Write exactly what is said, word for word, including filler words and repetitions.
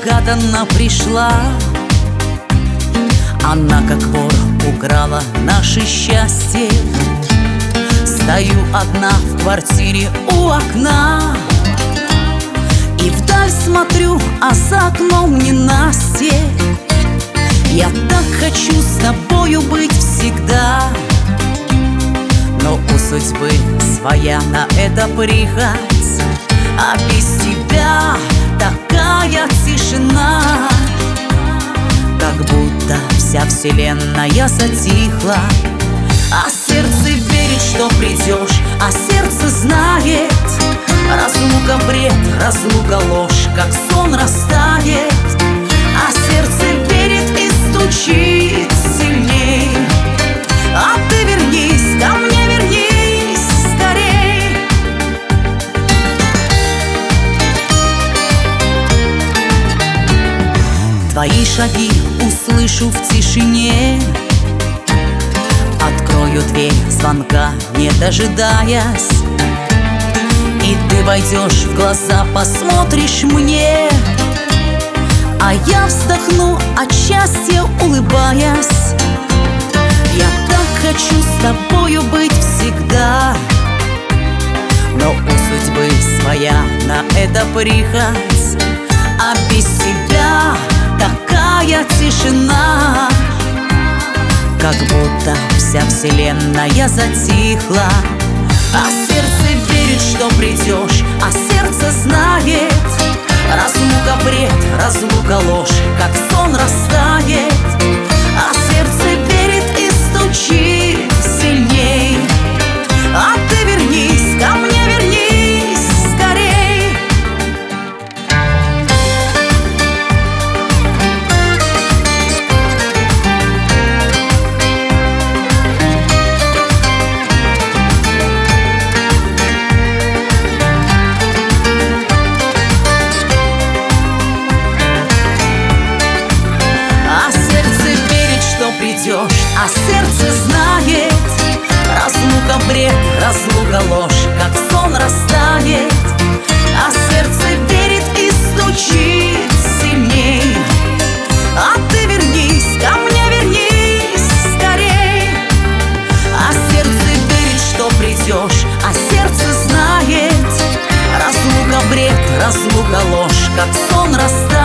негаданно пришла. Она, как вор, украла наше счастье. Стою одна в квартире у окна и вдаль смотрю, а за окном ненастье. Я так хочу с тобою быть всегда, но у судьбы своя на это прихоть, а без тебя такая тишина, как будто вся вселенная затихла. А сердце верит, что придешь, а сердце знает: разлука бред, разлука ложь, как сон растает. А сердце верит и стучит сильней. А ты вернись ко мне, вернись скорей. Твои шаги услышу в тишине, открою дверь звонка, не дожидаясь, и ты войдешь в глаза, посмотришь мне, а я вздохну от счастья, улыбаясь. Я так хочу с тобою быть всегда, но у судьбы своя на это прихоть, а без тебя такая тишина, как будто вся вселенная затихла. А сердце верит, что придешь, а сердце знает: разлука бред, разлука ложь, как сон растает. А сердце верит и стучит сильней. А ты вернись ко мне, вернись скорей. А сердце знает: разлука бред, разлука ложь, как сон растает. А сердце верит и стучит сильней. А ты вернись ко мне, вернись скорей. А сердце верит, что придешь, а сердце знает: разлука бред, разлука ложь, как сон растает.